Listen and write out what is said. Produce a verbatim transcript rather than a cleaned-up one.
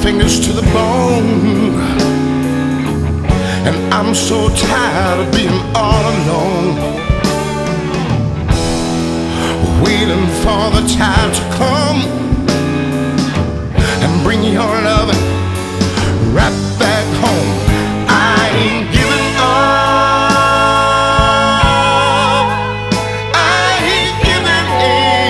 fingers to the bone, and I'm so tired of being all alone, waiting for the time to come and bring your love